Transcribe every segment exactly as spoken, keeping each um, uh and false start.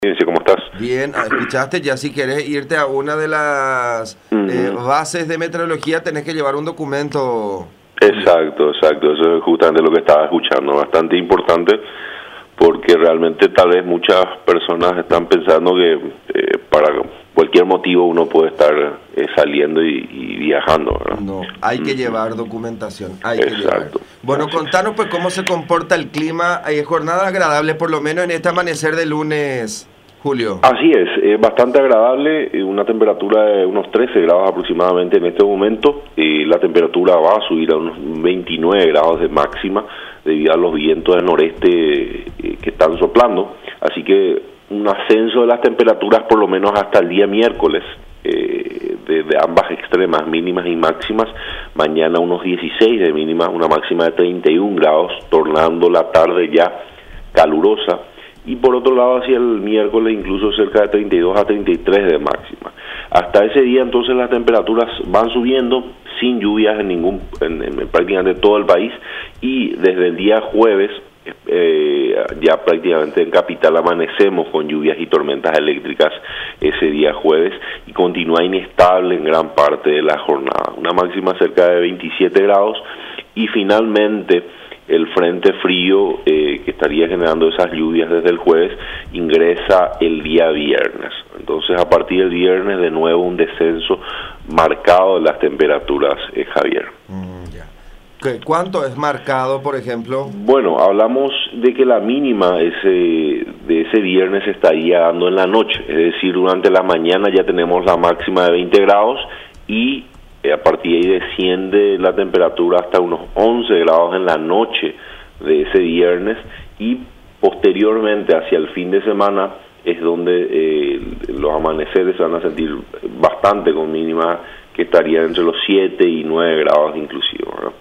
¿Cómo estás? Bien, escuchaste, ya si quieres irte a una de las uh-huh. eh, bases de meteorología tenés que llevar un documento. Exacto, exacto, eso es justamente lo que estaba escuchando, bastante importante porque realmente tal vez muchas personas están pensando que eh, para cualquier motivo uno puede estar eh, saliendo y, y viajando, ¿verdad? No, hay que uh-huh. llevar documentación, hay exacto. que llevar. Bueno, Gracias. Contanos pues cómo se comporta el clima, hay jornada agradable por lo menos en este amanecer de lunes. Julio. Así es, es bastante agradable, una temperatura de unos trece grados aproximadamente en este momento, eh, la temperatura va a subir a unos veintinueve grados de máxima debido a los vientos del noreste eh, que están soplando, así que un ascenso de las temperaturas por lo menos hasta el día miércoles, eh, de, de ambas extremas, mínimas y máximas, mañana unos dieciséis de mínima, una máxima de treinta y un grados, tornando la tarde ya calurosa. Y por otro lado hacia el miércoles incluso cerca de treinta y dos a treinta y tres de máxima. Hasta ese día entonces las temperaturas van subiendo sin lluvias en ningún en, en prácticamente todo el país, y desde el día jueves eh, ya prácticamente en Capital amanecemos con lluvias y tormentas eléctricas ese día jueves, y continúa inestable en gran parte de la jornada, una máxima cerca de veintisiete grados, y finalmente el frente frío eh, que estaría generando esas lluvias desde el jueves ingresa el día viernes. Entonces a partir del viernes de nuevo un descenso marcado de las temperaturas, eh, Javier. Mm, ya. ¿Cuánto es marcado, por ejemplo? Bueno, hablamos de que la mínima ese, de ese viernes se estaría dando en la noche, es decir, durante la mañana ya tenemos la máxima de veinte grados y a partir de ahí desciende la temperatura hasta unos once grados en la noche de ese viernes, y posteriormente hacia el fin de semana es donde eh, los amaneceres se van a sentir bastante con mínimas que estarían entre los siete y nueve grados inclusive, ¿verdad?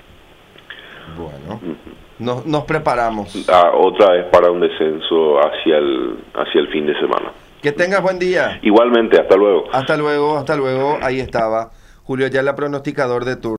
Bueno, uh-huh. nos, nos preparamos ah, otra vez para un descenso hacia el, hacia el fin de semana. Que tengas buen día. Igualmente, hasta luego. Hasta luego, hasta luego, ahí estaba Julio Ayala, pronosticador de turno.